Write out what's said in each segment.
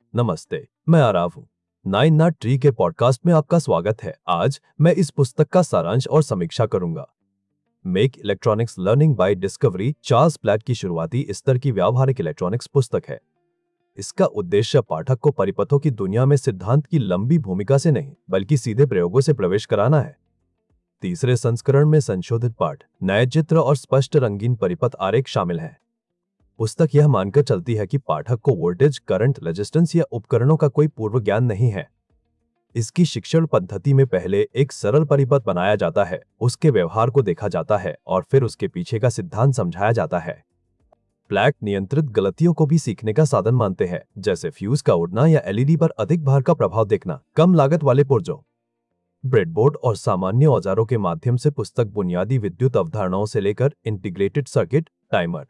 नमस्ते, मैं आराव हूँ। नाइन नाट ट्री के पॉडकास्ट में आपका स्वागत है। आज मैं इस पुस्तक का सारांश और समीक्षा करूंगा। Make electronics learning by discovery Charles Platt की शुरुआती स्तर की व्यावहारिक इलेक्ट्रॉनिक्स पुस्तक है। इसका उद्देश्य पाठक को परिपथों की दुनिया में सिद्धांत की लंबी भूमिका से नहीं, बल्कि सीधे प्रयोगों से प्रवेश कराना है। तीसरे संस्करण में संशोधित पाठ, नए चित्र और स्पष्ट रंगीन परिपथ आरेख शामिल हैं। पुस्तक यह मानकर चलती है कि पाठक को वोल्टेज, करंट, रेजिस्टेंस या उपकरणों का कोई पूर्व ज्ञान नहीं है। इसकी शिक्षण पद्धति में पहले एक सरल परिपथ बनाया जाता है, उसके व्यवहार को देखा जाता है और फिर उसके पीछे का सिद्धांत समझाया जाता है। प्लैट नियंत्रित गलतियों को भी सीखने का साधन मानते हैं, जैसे फ्यूज का उड़ना या एलईडी पर अधिक भार का प्रभाव देखना। कम लागत वाले पुर्जों, ब्रेडबोर्ड और सामान्य औजारों के माध्यम से पुस्तक बुनियादी विद्युत अवधारणाओं से लेकर इंटीग्रेटेड सर्किट, टाइमर,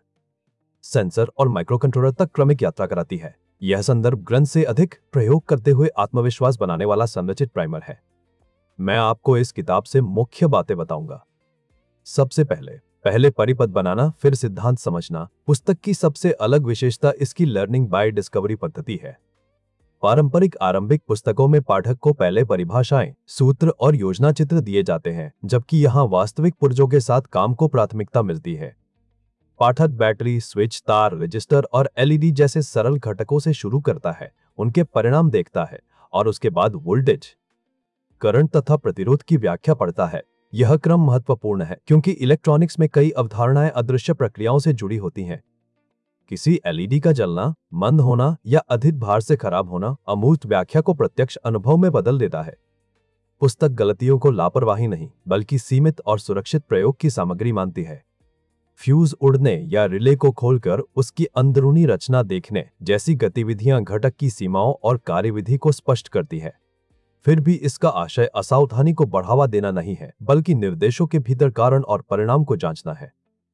सेंसर और माइक्रोकंट्रोलर तक क्रमिक यात्रा कराती है। यह संदर्भ ग्रंथ से अधिक प्रयोग करते हुए आत्मविश्वास बनाने वाला संरचित प्राइमर है। मैं आपको इस किताब से मुख्य बातें बताऊंगा। सबसे पहले परिपथ बनाना, फिर सिद्धांत समझना। पुस्तक की सबसे अलग विशेषता इसकी लर्निंग बाय डिस्कवरी पद्धति है। पारंपरिक आरंभिक पुस्तकों में पाठक को पहले परिभाषाएं, सूत्र और योजना चित्र दिए जाते हैं, जबकि यहाँ वास्तविक पुर्जों के साथ काम को प्राथमिकता मिलती है। पाठक बैटरी, स्विच, तार, रजिस्टर और एलईडी जैसे सरल घटकों से शुरू करता है, उनके परिणाम देखता है और उसके बाद वोल्टेज, करंट तथा प्रतिरोध की व्याख्या पढ़ता है। यह क्रम महत्वपूर्ण है क्योंकि इलेक्ट्रॉनिक्स में कई अवधारणाएं अदृश्य प्रक्रियाओं से जुड़ी होती हैं। किसी एलईडी का जलना, मंद होना या अधिक भार से खराब होना अमूर्त व्याख्या को प्रत्यक्ष अनुभव में बदल देता है। पुस्तक गलतियों को लापरवाही नहीं, बल्कि सीमित और सुरक्षित प्रयोग की सामग्री मानती है। फ्यूज उड़ने या रिले को खोलकर उसकी अंदरूनी रचना देखने जैसी गतिविधियां घटक की सीमाओं और कार्यविधि को स्पष्ट करती है। फिर भी इसका आशय असावधानी को बढ़ावा देना नहीं है, बल्कि निर्देशों के भीतर कारण और परिणाम को जांचना है।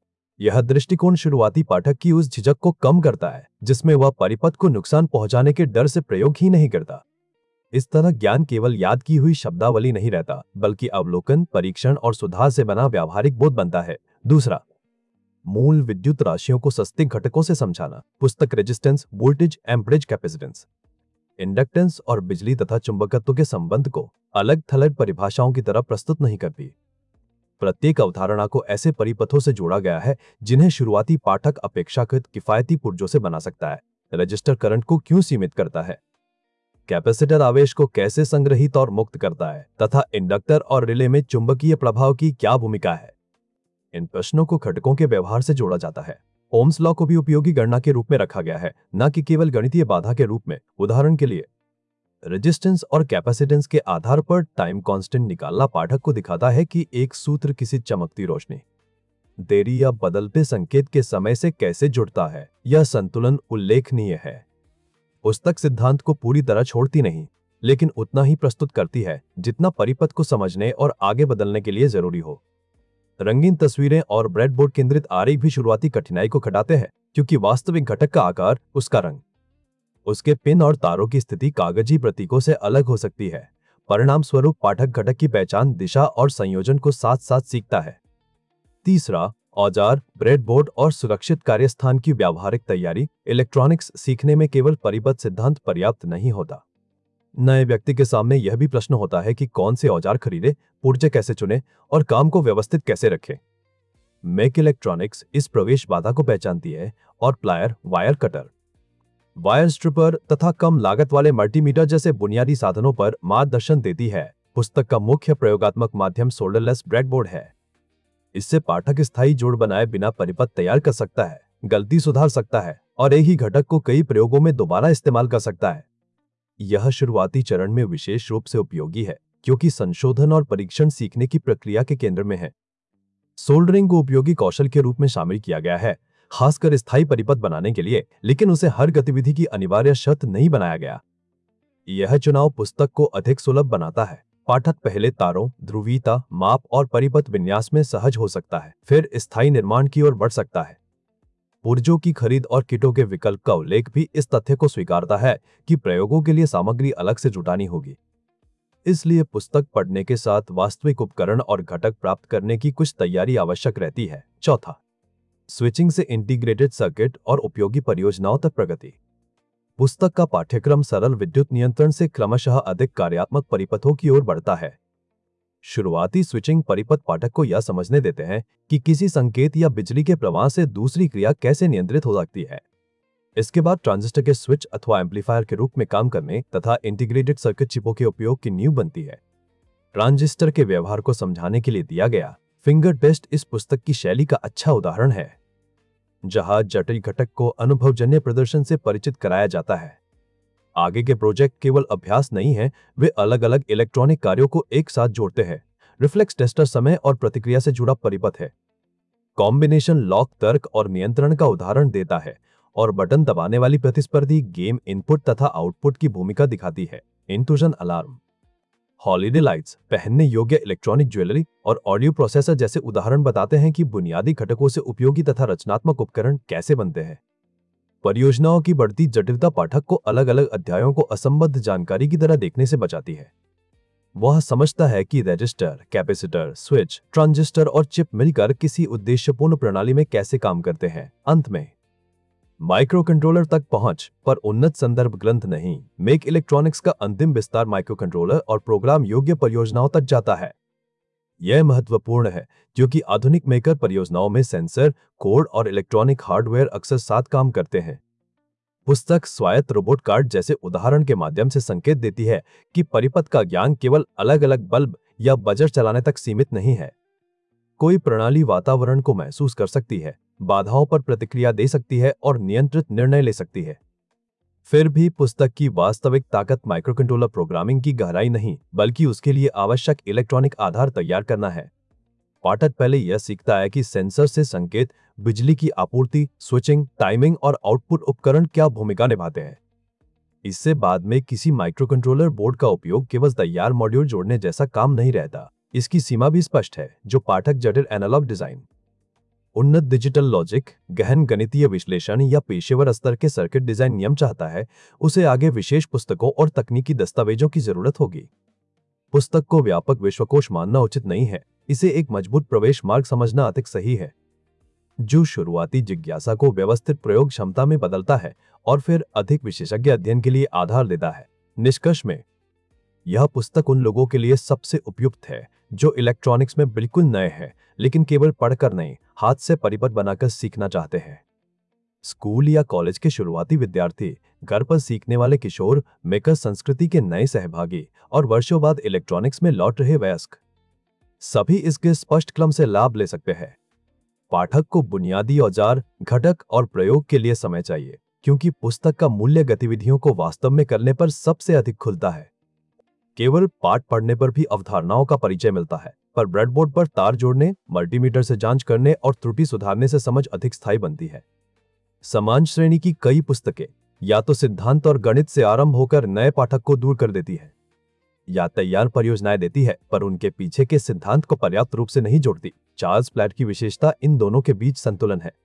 यह दृष्टिकोण शुरुआती पाठक की उस झिझक को कम करता है जिसमें वह परिपथ को नुकसान पहुंचाने के डर से प्रयोग ही नहीं करता। इस तरह ज्ञान केवल याद की हुई शब्दावली नहीं रहता, बल्कि अवलोकन, परीक्षण और सुधार से बना व्यावहारिक बोध बनता है। दूसरा, मूल विद्युत राशियों को सस्ते घटकों से समझाना। पुस्तक resistance, voltage, amperage, capacitance, inductance और बिजली तथा चुंबकत्व के संबंध को अलग थलग परिभाषाओं की तरह प्रस्तुत नहीं करती। प्रत्येक अवधारणा को ऐसे परिपथों से जोड़ा गया है जिन्हें शुरुआती पाठक अपेक्षाकृत किफायती पुर्जों से बना सकता है। रजिस्टर करंट को क्यों सीमित करता है, कैपेसिटर आवेश को कैसे संग्रहित और मुक्त करता है, तथा इंडक्टर और रिले में चुंबकीय प्रभाव की क्या भूमिका है। इन प्रश्नों को घटकों के व्यवहार से जोड़ा जाता है। ओम्स लॉ को भी उपयोगी गणना के रूप में रखा गया है, न कि केवल गणितीय बाधा के रूप में। उदाहरण के लिए, रेजिस्टेंस और कैपेसिटेंस के आधार पर टाइम कांस्टेंट निकालना पाठक को दिखाता है कि एक सूत्र किसी चमकती रोशनी, देरी या बदलते संकेत के समय से कैसे जुड़ता है। यह संतुलन उल्लेखनीय है। पुस्तक सिद्धांत को पूरी तरह छोड़ती नहीं, लेकिन उतना ही प्रस्तुत करती है जितना परिपथ को समझने और आगे बदलने के लिए जरूरी हो। रंगीन तस्वीरें और ब्रेडबोर्ड केंद्रित आरेख भी शुरुआती कठिनाई को घटाते हैं, क्योंकि वास्तविक घटक का आकार, उसका रंग, उसके पिन और तारों की स्थिति कागजी प्रतीकों से अलग हो सकती है। परिणाम स्वरूप पाठक घटक की पहचान, दिशा और संयोजन को साथ साथ सीखता है। तीसरा, औजार, ब्रेडबोर्ड और सुरक्षित कार्यस्थान की व्यावहारिक तैयारी। इलेक्ट्रॉनिक्स सीखने में केवल परिपथ सिद्धांत पर्याप्त नहीं होता। नए व्यक्ति के सामने यह भी प्रश्न होता है कि कौन से औजार खरीदे, पुर्जे कैसे चुने और काम को व्यवस्थित कैसे रखें। मेक इलेक्ट्रॉनिक्स इस प्रवेश बाधा को पहचानती है और plier, wire cutter, wire stripper तथा कम लागत वाले मल्टीमीटर जैसे बुनियादी साधनों पर मार्गदर्शन देती है। पुस्तक का मुख्य प्रयोगात्मक माध्यम सोल्डरलेस ब्रेडबोर्ड है। इससे पाठक स्थायी जोड़ बनाए बिना परिपथ तैयार कर सकता है, गलती सुधार सकता है और एक ही घटक को कई प्रयोगों में दोबारा इस्तेमाल कर सकता है। यह शुरुआती चरण में विशेष रूप से उपयोगी है क्योंकि संशोधन और परीक्षण सीखने की प्रक्रिया के केंद्र में है। सोल्डरिंग को उपयोगी कौशल के रूप में शामिल किया गया है, खासकर स्थायी परिपथ बनाने के लिए, लेकिन उसे हर गतिविधि की अनिवार्य शर्त नहीं बनाया गया। यह चुनाव पुस्तक को अधिक सुलभ बनाता है। पाठक पहले तारों, ध्रुवीयता, माप और परिपथ विन्यास में सहज हो सकता है, फिर स्थायी निर्माण की ओर बढ़ सकता है। पुर्जों की खरीद और किटों के विकल्प का उल्लेख भी इस तथ्य को स्वीकारता है कि प्रयोगों के लिए सामग्री अलग से जुटानी होगी। इसलिए पुस्तक पढ़ने के साथ वास्तविक उपकरण और घटक प्राप्त करने की कुछ तैयारी आवश्यक रहती है। चौथा, स्विचिंग से इंटीग्रेटेड सर्किट और उपयोगी परियोजनाओं तक प्रगति। पुस्तक का पाठ्यक्रम सरल विद्युत नियंत्रण से क्रमशः अधिक कार्यात्मक परिपथों की ओर बढ़ता है। शुरुआती स्विचिंग परिपथ पाठक को यह समझने देते हैं कि किसी संकेत या बिजली के प्रवाह से दूसरी क्रिया कैसे नियंत्रित हो सकती है। इसके बाद ट्रांजिस्टर के स्विच अथवा एम्पलीफायर के रूप में काम करने तथा इंटीग्रेटेड सर्किट चिपों के उपयोग की नींव बनती है। ट्रांजिस्टर के व्यवहार को समझाने के लिए दिया गया फिंगर टेस्ट इस पुस्तक की शैली का अच्छा उदाहरण है, जहां जटिल घटक को अनुभवजन्य प्रदर्शन से परिचित कराया जाता है। आगे के प्रोजेक्ट केवल अभ्यास नहीं है, वे अलग अलग इलेक्ट्रॉनिक कार्यों को एक साथ जोड़ते हैं। रिफ्लेक्स टेस्टर समय और प्रतिक्रिया से जुड़ा परिपथ है। कॉम्बिनेशन लॉक तर्क और नियंत्रण का उदाहरण देता है और बटन दबाने वाली प्रतिस्पर्धी गेम इनपुट तथा आउटपुट की भूमिका दिखाती है। इंट्रूजन अलार्म, हॉलिडे लाइट्स, पहनने योग्य इलेक्ट्रॉनिक ज्वेलरी और ऑडियो प्रोसेसर जैसे उदाहरण बताते हैं कि बुनियादी घटकों से उपयोगी तथा रचनात्मक उपकरण कैसे बनते हैं। परियोजनाओं की बढ़ती जटिलता पाठक को अलग अलग अध्यायों को असंबद्ध जानकारी की तरह देखने से बचाती है। वह समझता है कि रजिस्टर, कैपेसिटर, स्विच, ट्रांजिस्टर और चिप मिलकर किसी उद्देश्यपूर्ण प्रणाली में कैसे काम करते हैं। अंत में माइक्रो कंट्रोलर तक पहुंच पर उन्नत संदर्भ ग्रंथ नहीं। मेक इलेक्ट्रॉनिक्स का अंतिम विस्तार माइक्रो कंट्रोलर और प्रोग्राम योग्य परियोजनाओं तक जाता है। यह महत्वपूर्ण है क्योंकि आधुनिक मेकर परियोजनाओं में सेंसर, कोड और इलेक्ट्रॉनिक हार्डवेयर अक्सर साथ काम करते हैं। पुस्तक स्वायत्त रोबोट कार्ड जैसे उदाहरण के माध्यम से संकेत देती है कि परिपथ का ज्ञान केवल अलग अलग बल्ब या बजर चलाने तक सीमित नहीं है। कोई प्रणाली वातावरण को महसूस कर सकती है, बाधाओं पर प्रतिक्रिया दे सकती है और नियंत्रित निर्णय ले सकती है। फिर भी पुस्तक की वास्तविक ताकत माइक्रोकंट्रोलर प्रोग्रामिंग की गहराई नहीं, बल्कि उसके लिए आवश्यक इलेक्ट्रॉनिक आधार तैयार करना है। पाठक पहले यह सीखता है कि सेंसर से संकेत, बिजली की आपूर्ति, स्विचिंग, टाइमिंग और आउटपुट उपकरण क्या भूमिका निभाते हैं। इससे बाद में किसी माइक्रोकंट्रोलर बोर्ड का उपयोग केवल तैयार मॉड्यूल जोड़ने जैसा काम नहीं रहता। इसकी सीमा भी स्पष्ट है, जो पाठक जटिल एनालॉग डिजाइन, उन्नत डिजिटल लॉजिक, गहन गणितीय विश्लेषण या पेशेवर स्तर के सर्किट डिजाइन नियम चाहता है, उसे आगे विशेष पुस्तकों और तकनीकी दस्तावेजों की जरूरत होगी। पुस्तक को व्यापक विश्वकोश मानना उचित नहीं है, इसे एक मजबूत प्रवेश मार्ग समझना अधिक सही है, जो शुरुआती जिज्ञासा को व्यवस्थित प्रयोग क्षमता में बदलता है और फिर अधिक विशेषज्ञ अध्ययन के लिए आधार देता है। निष्कर्ष में, यह पुस्तक उन लोगों के लिए सबसे उपयुक्त है जो इलेक्ट्रॉनिक्स में बिल्कुल नए हैं, लेकिन केवल पढ़कर नहीं, हाथ से परिपथ बनाकर सीखना चाहते हैं। स्कूल या कॉलेज के शुरुआती विद्यार्थी, घर पर सीखने वाले किशोर, मेकर संस्कृति के नए सहभागी और वर्षों बाद इलेक्ट्रॉनिक्स में लौट रहे वयस्क, सभी इसके स्पष्ट क्रम से लाभ ले सकते हैं। पाठक को बुनियादी औजार, घटक और प्रयोग के लिए समय चाहिए, क्योंकि पुस्तक का मूल्य गतिविधियों को वास्तव में करने पर सबसे अधिक खुलता है। केवल पाठ पढ़ने पर भी अवधारणाओं का परिचय मिलता है, पर ब्रेडबोर्ड पर तार जोड़ने, मल्टीमीटर से जांच करने और त्रुटि सुधारने से समझ अधिक स्थायी बनती है। समान श्रेणी की कई पुस्तकें या तो सिद्धांत और गणित से आरंभ होकर नए पाठक को दूर कर देती है, या तैयार परियोजनाएं देती है पर उनके पीछे के सिद्धांत को पर्याप्त रूप से नहीं जोड़ती। चार्ल्स प्लैट की विशेषता इन दोनों के बीच संतुलन है।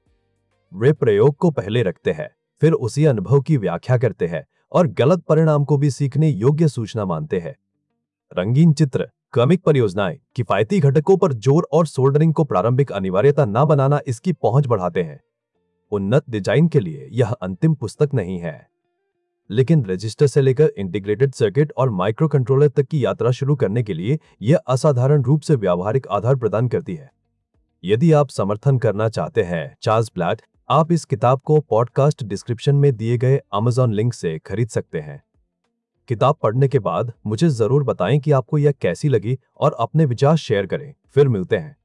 वे प्रयोग को पहले रखते हैं, फिर उसी अनुभव की व्याख्या करते हैं और गलत परिणाम को भी सीखने योग्य सूचना मानते हैं। रंगीन चित्र, क्रमिक परियोजनाएं, किफायती घटकों पर जोर और सोल्डरिंग को प्रारंभिक अनिवार्यता न बनाना इसकी पहुंच बढ़ाते हैं। उन्नत डिजाइन के लिए यह अंतिम पुस्तक नहीं है, लेकिन रजिस्टर से लेकर इंटीग्रेटेड सर्किट और माइक्रो कंट्रोलर तक की यात्रा शुरू करने के लिए यह असाधारण रूप से व्यावहारिक आधार प्रदान करती है। यदि आप समर्थन करना चाहते हैं चार्ल्स प्लैट, आप इस किताब को पॉडकास्ट डिस्क्रिप्शन में दिए गए अमेज़न लिंक से खरीद सकते हैं। किताब पढ़ने के बाद मुझे जरूर बताएं कि आपको यह कैसी लगी और अपने विचार शेयर करें। फिर मिलते हैं।